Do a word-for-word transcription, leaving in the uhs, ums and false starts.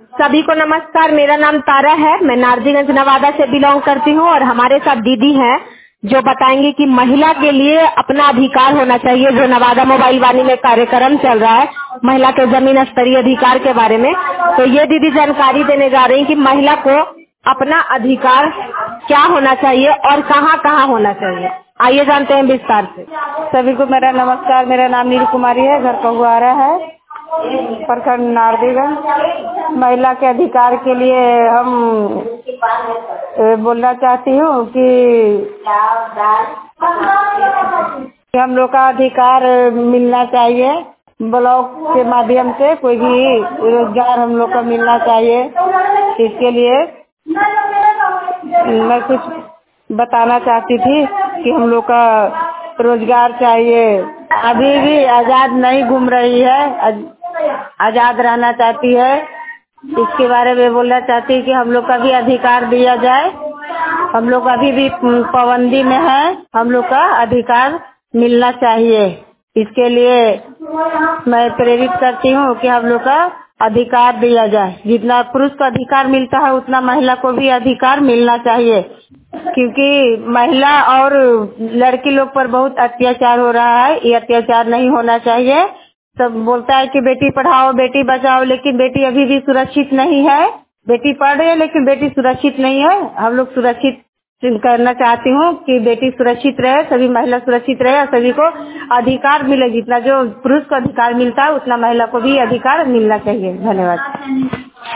सभी को नमस्कार। मेरा नाम तारा है। मैं नारजीगंज नवादा से बिलोंग करती हूँ और हमारे साथ दीदी हैं जो बताएंगे कि महिला के लिए अपना अधिकार होना चाहिए। जो नवादा मोबाइल वाणी में कार्यक्रम चल रहा है महिला के जमीन स्तरीय अधिकार के बारे में, तो ये दीदी जानकारी देने जा रही हैं कि महिला को अपना अधिकार क्या होना चाहिए और कहाँ कहाँ होना चाहिए। आइए जानते हैं विस्तार से। सभी को मेरा नमस्कार। मेरा नाम नील कुमारी है, घर कहुआरा है, प्रखंड नारजीगंज। महिला के अधिकार के लिए हम बोलना चाहती हूँ कि हम लोग का अधिकार मिलना चाहिए। ब्लॉक के माध्यम से कोई भी रोजगार हम लोग का मिलना चाहिए। इसके लिए मैं कुछ बताना चाहती थी कि हम लोग का रोजगार चाहिए। अभी भी आजाद नहीं घूम रही है, आजाद रहना चाहती है। इसके बारे में बोलना चाहती है कि हम लोग का भी अधिकार दिया जाए। हम लोग अभी भी पाबंदी में है, हम लोग का अधिकार मिलना चाहिए। इसके लिए मैं प्रेरित करती हूँ कि हम लोग का अधिकार दिया जाए। जितना पुरुष को अधिकार मिलता है उतना महिला को भी अधिकार मिलना चाहिए, क्योंकि महिला और लड़की लोग पर बहुत अत्याचार हो रहा है। ये अत्याचार नहीं होना चाहिए। सब बोलता है कि बेटी पढ़ाओ बेटी बचाओ, लेकिन बेटी अभी भी सुरक्षित नहीं है। बेटी पढ़ रही है लेकिन बेटी सुरक्षित नहीं है। हम लोग सुरक्षित करना चाहती हूँ कि बेटी सुरक्षित रहे, सभी महिला सुरक्षित रहे और सभी को अधिकार मिले। जितना जो पुरुष को अधिकार मिलता है उतना महिला को भी अधिकार मिलना चाहिए। धन्यवाद।